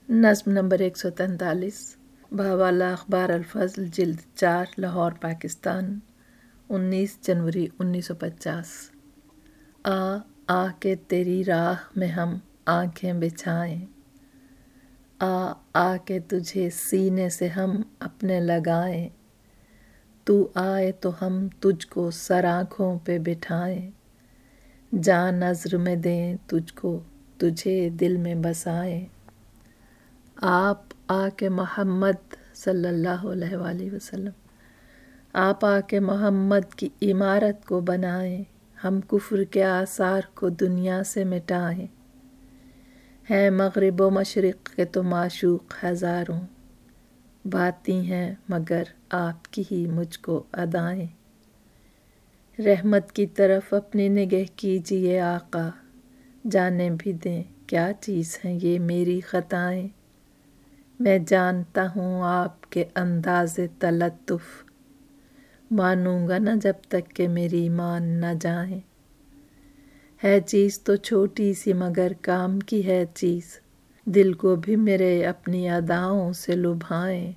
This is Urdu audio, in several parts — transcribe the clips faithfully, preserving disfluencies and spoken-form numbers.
نظم نمبر ایک سو تینتالیس بحوالہ اخبار الفضل جلد چار لاہور پاکستان انیس جنوری انیس سو پچاس۔ آ آ کے تیری راہ میں ہم آنکھیں بچھائیں، آ آ کے تجھے سینے سے ہم اپنے لگائیں، تو آئے تو ہم تجھ کو سر آنکھوں پہ بٹھائیں، جاں نظر میں دیں تجھ کو تجھے دل میں بسائیں۔ آپ آ کے محمد صلی اللہ علیہ وآلہ وسلم، آپ آ کے محمد کی عمارت کو بنائیں، ہم کفر کے آثار کو دنیا سے مٹائیں۔ ہیں مغرب و مشرق کے تو معشوق ہزاروں، بھاتی ہیں مگر آپ کی ہی مجھ کو ادائیں۔ رحمت کی طرف اپنی نگہ کیجئے آقا، جانے بھی دیں کیا چیز ہیں یہ میری خطائیں۔ میں جانتا ہوں آپ کے انداز تلطف، مانوں گا نہ جب تک کہ میری مان نہ جائیں۔ ہے چیز تو چھوٹی سی مگر کام کی ہے چیز، دل کو بھی میرے اپنی اداؤں سے لبھائیں۔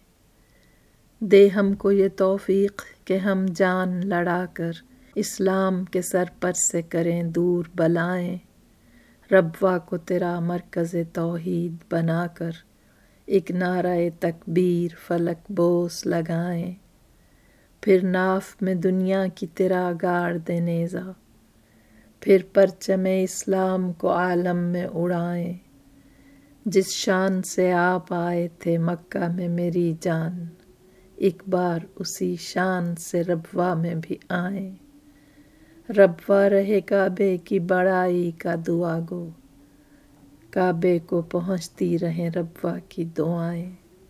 دے ہم کو یہ توفیق کہ ہم جان لڑا کر اسلام کے سر پر سے کریں دور بلائیں۔ ربوا کو تیرا مرکز توحید بنا کر ایک نعرہ تکبیر فلک بوس لگائیں۔ پھر ناف میں دنیا کی تیرا گاڑ دیں نیزہ، پھر پرچم اسلام کو عالم میں اڑائیں۔ جس شان سے آپ آئے تھے مکہ میں میری جان، ایک بار اسی شان سے ربوا میں بھی آئیں۔ ربوا رہے کعبے کی بڑائی کا دعا گو، کعبے کو پہنچتی رہیں ربوا کی دعائیں۔